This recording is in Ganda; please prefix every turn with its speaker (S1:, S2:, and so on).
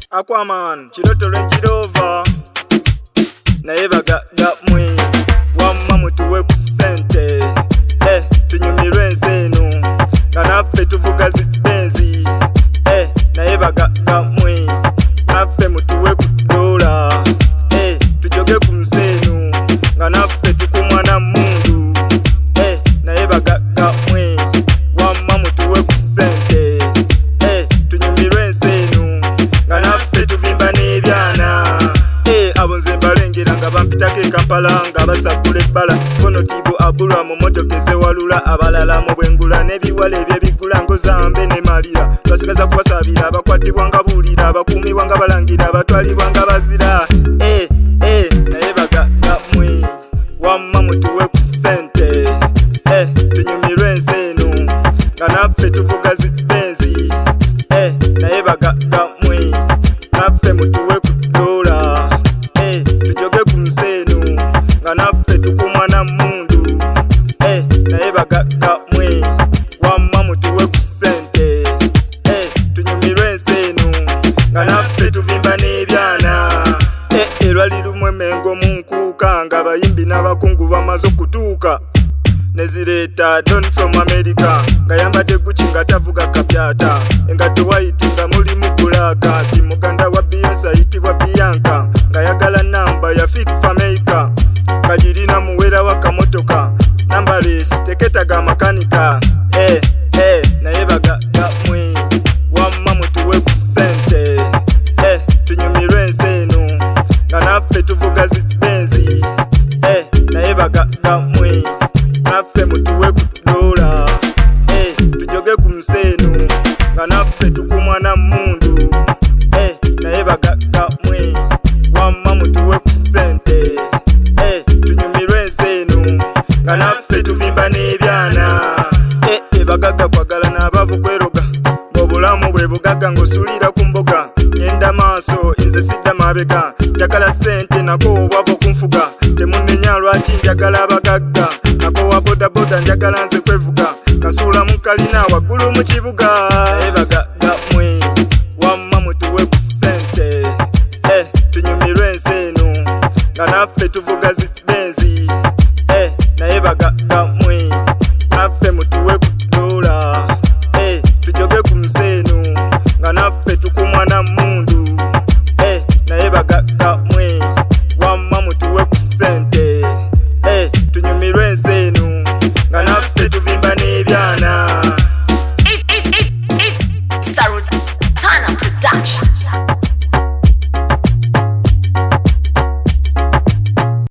S1: Aquaman, Chiroto Range Rover. Naye bagaga mwe wamma mutuwe ku ssente tunyumirwe ensi eno nga naffe tuvuga zibenzi naye bagaga mwe naffe mutuwe ku dola tujoge ku nsi eno nga naffe tukumwa na mundu naye bagaga mwe wamma mutuwe ku ssente tunyumirwe ensi eno nga naffe tuvimba n'ebyana abo nze mbalengera nga bampitako e Kampala nga basagula ebbala kono Tibo abulwa mu motoka ezewalula abalala mu bwengula n'ebiwala ebyebigula ngozambe ne malira basigaza kubasabira abakwatibwa nga buulira abakuumibwa nga balangira abatwalibwa nga bazira naye bagaga mwe wamma mutuwe ku ssente tunyumirwe ensi eno nga naffe tuvuga zibenzi naye bagaga mwe naffe mutuwe ku dola tujoge ku nsi eno nga naffe tukumwa na mundu naye bagaga mwe wamma mutuwe ku ssente tunyumirwe ensi eno nga naffe tuvimba n'ebyana erwali lumu emengo mu nkuuka nga abayimbi n'abakungu bamaze okutuuka nezireeta Don from America nga yambadde Gucci nga tavuga kapyata engatto white nga mulimu bulaka ti muganda wa Beyonce ayitibwa Bianca nga yagala namba ya Fit Fameka nga girina muwera wa kamotoka namba lesi teketaga makanika naye bagaga mwe wamma mutuwe ku ssente tunyumirwe ensi eno nga naffe tuvuga zibenzi naye bagaga mwe naffe mutuwe ku dola tujoge ku nsi eno nga naffe tukumwa na mundu naye bagaga mwe wamma mutuwe ku ssente tunyumirwe ensi eno nga naffe tuvimba n'ebyana bagaga kwagala n'abavu kweroga ng'obulamu bwe bugaga ng'osulira ku mboga ngenda maaso nze sidda mabega njagala ssente nako obwavu okunfuga temunnenya lwaki njagala abagagga nako wa bodaboda njagala nze kwevuga nasuula mu kalina waggulu mu kibuga naye bagaga